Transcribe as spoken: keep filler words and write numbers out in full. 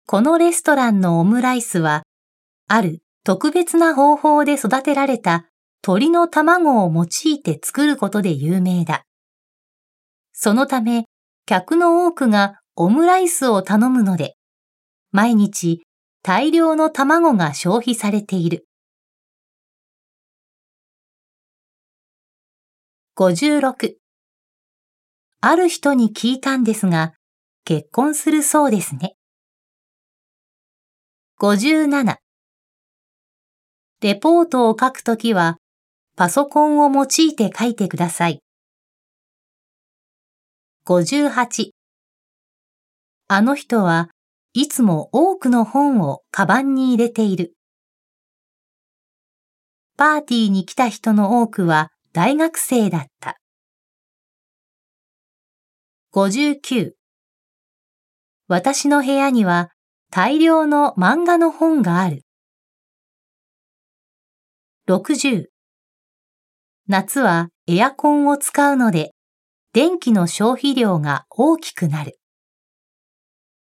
このレストランのオムライスは、ある特別な方法で育てられた鶏の卵を用いて作ることで有名だ。そのため、客の多くがオムライスを頼むので、毎日大量の卵が消費されている。ごじゅうろく。ある人に聞いたんですが、結婚するそうですね。ごじゅうなな。レポートを書くときは、パソコンを用いて書いてください。ごじゅうはち。あの人はいつも多くの本をカバンに入れている。パーティーに来た人の多くは大学生だった。ごじゅうきゅう。私の部屋には大量の漫画の本がある。ろくじゅう。夏はエアコンを使うので、電気の消費量が大きくなる。